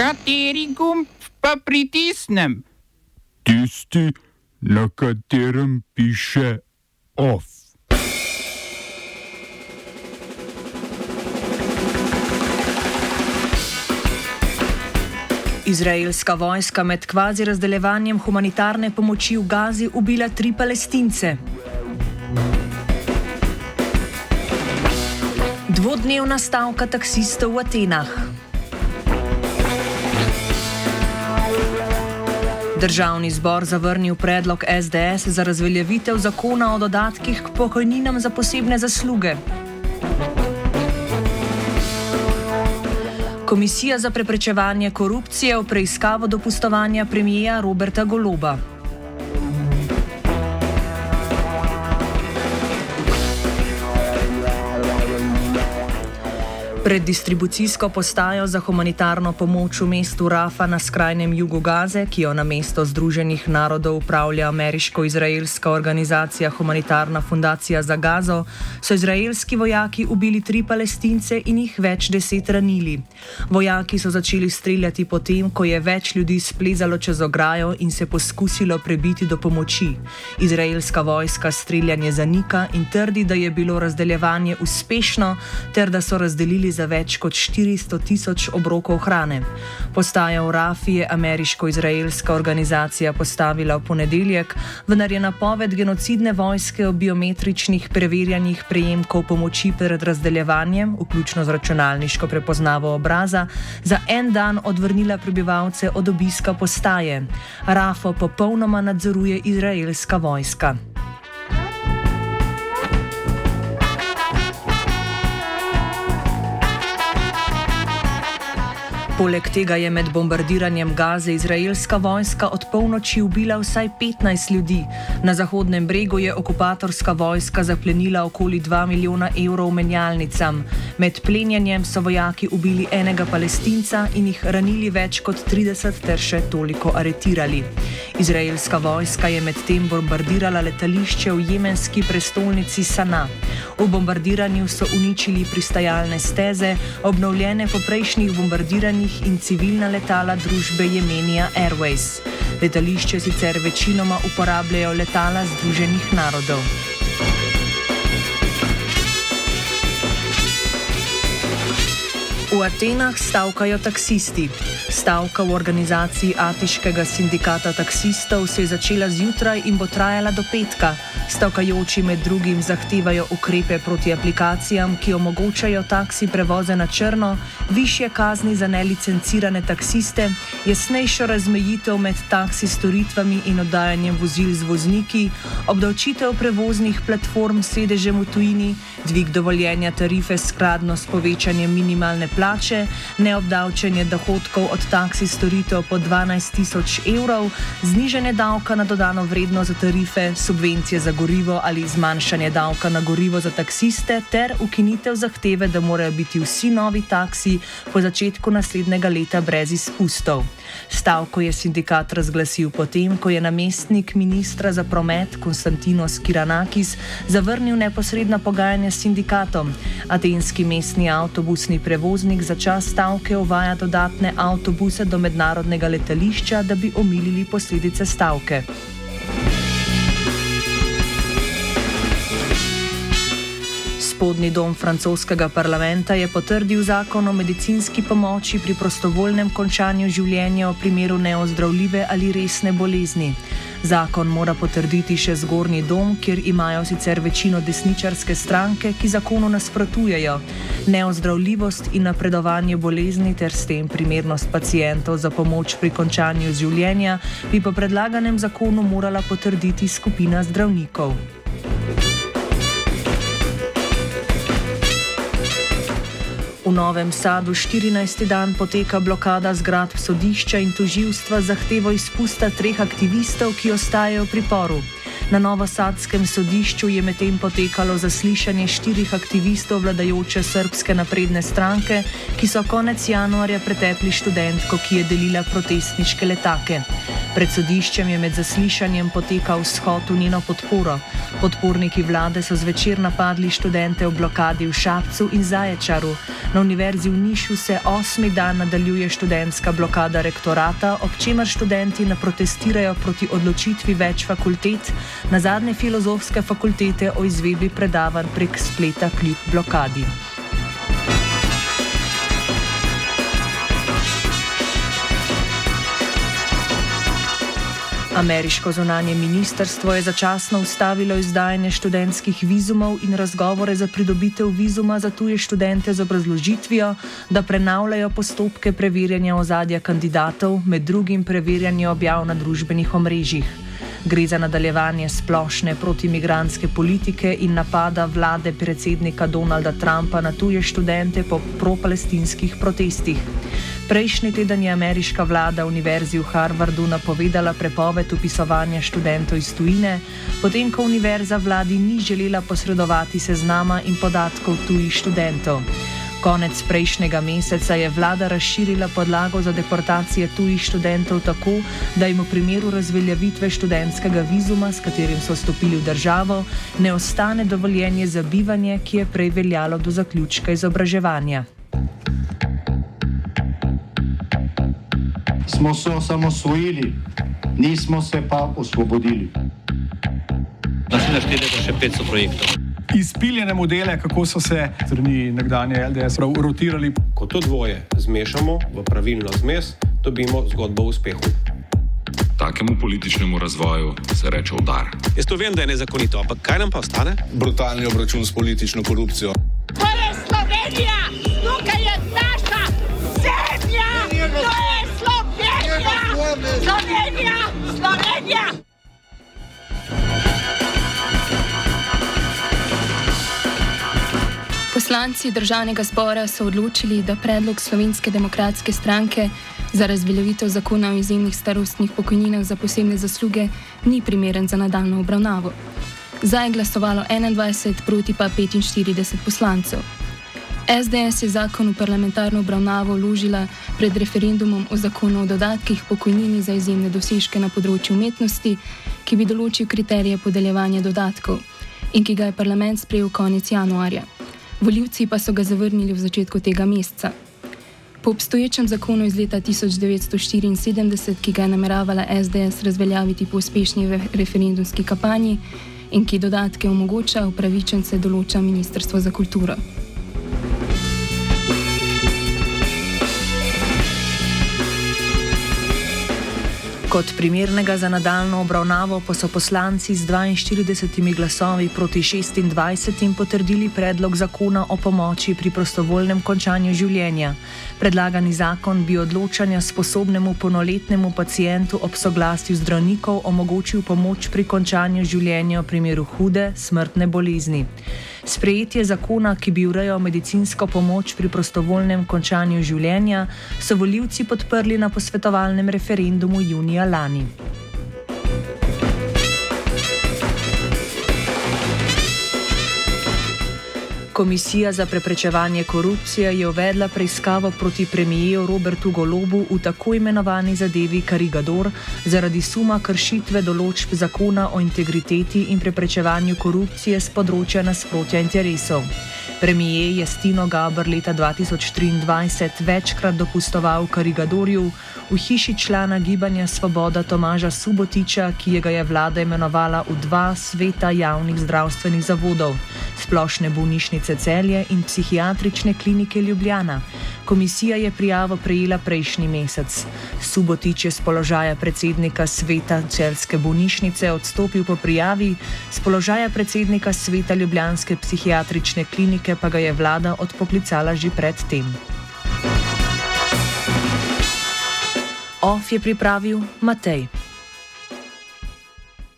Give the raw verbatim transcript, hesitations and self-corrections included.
Kateri gumb pa pritisnem? Tisti, na katerem piše OF. Izraelska vojska med kvazi razdeljevanjem humanitarne pomoči v Gazi ubila tri Palestince. Dvodnevna stavka taksistov v Atenah. Državni zbor zavrnil predlog es de es za razveljavitev zakona o dodatkih k pokojninam za posebne zasluge. Komisija za preprečevanje korupcije v preiskavo dopustovanja premierja Roberta Goloba. Pred distribucijsko postajo za humanitarno pomoč v mestu Rafa na skrajnem jugu Gaze, ki jo na mesto Združenih narodov upravlja ameriško-izraelska organizacija Humanitarna fundacija za Gazo, so izraelski vojaki ubili tri Palestince in jih več deset ranili. Vojaki so začeli streljati potem, ko je več ljudi splezalo čez ograjo in se poskusilo prebiti do pomoči. Izraelska vojska streljanje zanika in trdi, da je bilo razdeljevanje uspešno ter da so razdelili za več kot štiristo tisoč obrokov hrane. Postajo v Rafi je ameriško-izraelska organizacija postavila v ponedeljek, vendar je napoved genocidne vojske o biometričnih preverjanjih prejemkov pomoči pred razdeljevanjem, vključno z računalniško prepoznavo obraza, za en dan odvrnila prebivalce od obiska postaje. Rafo popolnoma nadzoruje izraelska vojska. Poleg tega je med bombardiranjem Gaze izraelska vojska od polnoči ubila vsaj petnajst ljudi. Na Zahodnem bregu je okupatorska vojska zaplenila okoli dva milijona evrov menjalnicam. Med plenjenjem so vojaki ubili enega Palestinca in jih ranili več kot trideset ter še toliko aretirali. Izraelska vojska je medtem bombardirala letališče v jemenski prestolnici Sana. V bombardiranju so uničili pristajalne steze, obnovljene po prejšnjih bombardiranjih in civilna letala družbe Yemenia Airways. Letališče sicer večinoma uporabljajo letala Združenih narodov. V Atenah stavkajo taksisti. Stavka v organizaciji Atiškega sindikata taksistov se je začela zjutraj in bo trajala do petka. Stavkajoči med drugim zahtevajo ukrepe proti aplikacijam, ki omogočajo taksi prevoze na črno, višje kazni za nelicencirane taksiste, jasnejšo razmejitev med taksi storitvami in oddajanjem vozil z vozniki, obdavčitev prevoznih platform s sedežem v tujini, dvig dovoljenja tarife skladno s povečanjem minimalne plače, neobdavčenje dohodkov od taksi storitev po dvanajst tisoč evrov, znižanje davka na dodano vrednost za tarife, subvencije za gorivo ali zmanjšanje davka na gorivo za taksiste ter ukinitev zahteve, da morajo biti vsi novi taksi po začetku naslednjega leta brez izpustov. Stavko je sindikat razglasil potem, ko je namestnik ministra za promet Konstantinos Kiranakis zavrnil neposredna pogajanja s sindikatom. Atenski mestni avtobusni prevoznik za čas stavke uvaja dodatne avtobuse do mednarodnega letališča, da bi omilili posledice stavke. Spodnji dom francoskega parlamenta je potrdil zakon o medicinski pomoči pri prostovoljnem končanju življenja v primeru neozdravljive ali resne bolezni. Zakon mora potrditi še zgornji dom, kjer imajo sicer večino desničarske stranke, ki zakonu nasprotujejo. Neozdravljivost in napredovanje bolezni ter s tem primernost pacientov za pomoč pri končanju življenja bi po predlaganem zakonu morala potrditi skupina zdravnikov. V Novem Sadu štirinajsti dan poteka blokada zgradb sodišča in tožilstva z zahtevo izpusta treh aktivistov, ki ostajajo v priporu. Na novosadskem sodišču je medtem potekalo zaslišanje štirih aktivistov vladajoče srbske napredne stranke, ki so konec januarja pretepli študentko, ki je delila protestniške letake. Pred sodiščem je med zaslišanjem potekal shod v njeno podporo. Podporniki vlade so zvečer napadli študente v blokadi v Šapcu in Zaječaru. Na Univerzi v Nišu se osmi dan nadaljuje študentska blokada rektorata, ob čemer študenti naprotestirajo proti odločitvi več fakultet, nazadnje filozofske fakultete o izvedbi predavanj prek spleta kljub blokadi. Ameriško zunanje ministrstvo je začasno ustavilo izdajanje študentskih vizumov in razgovore za pridobitev vizuma za tuje študente z obrazložitvijo, da prenavljajo postopke preverjanja ozadja kandidatov, med drugim preverjanje objav na družbenih omrežjih. Gre za nadaljevanje splošne protimigrantske politike in napada vlade predsednika Donalda Trumpa na tuje študente po propalestinskih protestih. Prejšnji teden je ameriška vlada Univerzi v Harvardu napovedala prepoved vpisovanja študentov iz tujine, potem ko univerza vladi ni želela posredovati seznama in podatkov tujih študentov. Konec prejšnjega meseca je vlada razširila podlago za deportacije tujih študentov tako, da jim v primeru razveljavitve študentskega vizuma, s katerim so vstopili v državo, ne ostane dovoljenje za bivanje, ki je prej veljalo do zaključka izobraževanja. Smo se osamosvojili, nismo se pa osvobodili. Naslednje število še petsto projektov. Izpiljene modele, kako so se strani nekdanje L D S rotirali. Ko to dvoje zmešamo v pravilno zmes, dobimo zgodbo o uspehu. Takemu političnemu razvoju se reče udar. Jaz to vem, da je nezakonito, ampak kaj nam pa ostane? Brutalni obračun s politično korupcijo. To je Slovenija! Tukaj je naša zemlja! To je Slovenija! Slovenija! Slovenija! Poslanci državnega zbora so odločili, da predlog Slovenske demokratske stranke za razveljavitev zakona o izjemnih starostnih pokojninah za posebne zasluge ni primeren za nadaljnjo obravnavo. Za je glasovalo enaindvajset, proti pa petinštirideset poslancev. S D S je zakon v parlamentarno obravnavo vložila pred referendumom o zakonu o dodatkih pokojnini za izjemne dosežke na področju umetnosti, ki bi določil kriterije podeljevanja dodatkov in ki ga je parlament sprejel konec januarja. Volivci pa so ga zavrnili v začetku tega meseca. Po obstoječem zakonu iz leta tisoč devetsto štiriinsedemdeset, ki ga je nameravala S D S razveljaviti po uspešni referendumski kampanji in ki dodatke omogoča, upravičence določa Ministrstvo za kulturo. Kot primernega za nadaljnjo obravnavo pa so poslanci z dvainštiridesetimi glasovi proti šestindvajsetim potrdili predlog zakona o pomoči pri prostovoljnem končanju življenja. Predlagani zakon bi odločanja sposobnemu polnoletnemu pacientu ob soglasju zdravnikov omogočil pomoč pri končanju življenja v primeru hude, smrtne bolezni. Sprejetje zakona, ki bi urejal medicinsko pomoč pri prostovoljnem končanju življenja, so volivci podprli na posvetovalnem referendumu junija lani. Komisija za preprečevanje korupcije je uvedla preiskavo proti premijeju Robertu Golobu v tako imenovani zadevi Karigador zaradi suma kršitve določb zakona o integriteti in preprečevanju korupcije s področja nasprotja interesov. Premijer je s Tino Gaber leta dva tisoč triindvajset večkrat dopustoval v Karigadorju, v hiši člana Gibanja Svoboda Tomaža Subotiča, ki ga je vlada imenovala v dva sveta javnih zdravstvenih zavodov, Splošne bolnišnice Celje in Psihiatrične klinike Ljubljana. Komisija je prijavo prejela prejšnji mesec. Subotič je s položaja predsednika sveta Celjske bolnišnice odstopil po prijavi, s položaja predsednika sveta Ljubljanske psihiatrične klinike pa ga je vlada odpoklicala že pred tem. Off je pripravil Matej.